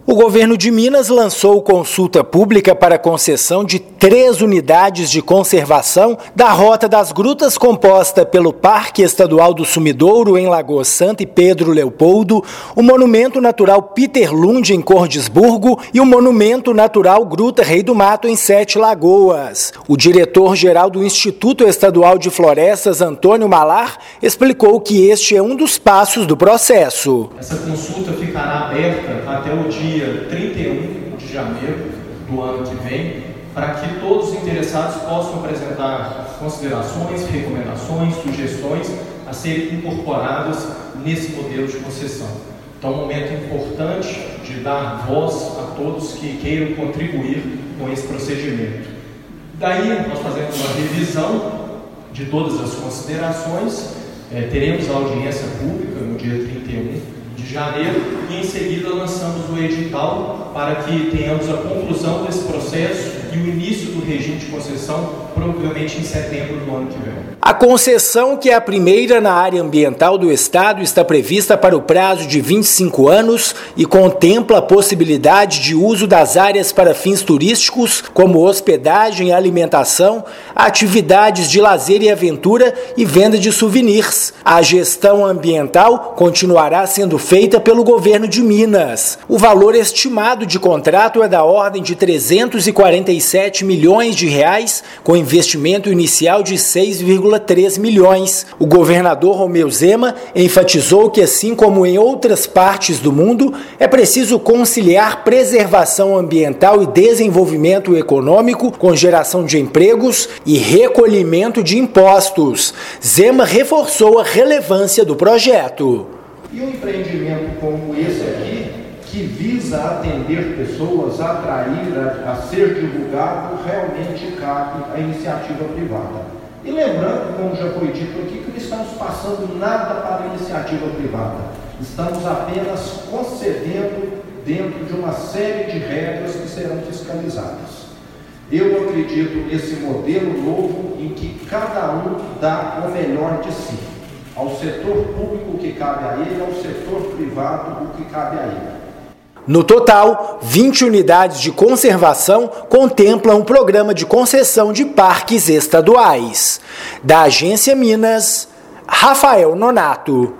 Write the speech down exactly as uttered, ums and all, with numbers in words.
O governo de Minas lançou consulta pública para concessão de três unidades de conservação da Rota das Grutas, composta pelo Parque Estadual do Sumidouro, em Lagoa Santa e Pedro Leopoldo, o Monumento Natural Peter Lund, em Cordisburgo, e o Monumento Natural Gruta Rei do Mato, em Sete Lagoas. O diretor-geral do Instituto Estadual de Florestas, Antônio Malar, explicou que este é um dos passos do processo. Essa consulta ficará aberta até o dia trinta e um de janeiro do ano que vem, para que todos os interessados possam apresentar considerações, recomendações, sugestões a serem incorporadas nesse modelo de concessão. Então, é um momento importante de dar voz a todos que queiram contribuir com esse procedimento. Daí, nós fazemos uma revisão de todas as considerações, é, teremos a audiência pública no dia trinta e um de janeiro e em seguida lançamos o edital para que tenhamos a conclusão desse processo e o início do regime de concessão provavelmente em setembro do ano que vem. A concessão, que é a primeira na área ambiental do estado, está prevista para o prazo de vinte e cinco anos e contempla a possibilidade de uso das áreas para fins turísticos, como hospedagem e alimentação, atividades de lazer e aventura e venda de souvenirs. A gestão ambiental continuará sendo feita pelo governo de Minas. O valor estimado de contrato é da ordem de trezentos e quarenta e sete milhões de reais, com investimento inicial de seis vírgula três milhões. O governador Romeu Zema enfatizou que, assim como em outras partes do mundo, é preciso conciliar preservação ambiental e desenvolvimento econômico com geração de empregos e recolhimento de impostos. Zema reforçou a relevância do projeto. E um empreendimento como esse aqui, que visa atender pessoas, atrair, a, a ser divulgado, realmente cabe à iniciativa privada. E lembrando, como já foi dito aqui, que não estamos passando nada para a iniciativa privada. Estamos apenas concedendo dentro de uma série de regras que serão fiscalizadas. Eu acredito nesse modelo novo em que cada um dá o melhor de si. Ao setor público o que cabe a ele, ao setor privado o que cabe a ele. No total, vinte unidades de conservação contemplam um programa de concessão de parques estaduais. Da Agência Minas, Rafael Nonato.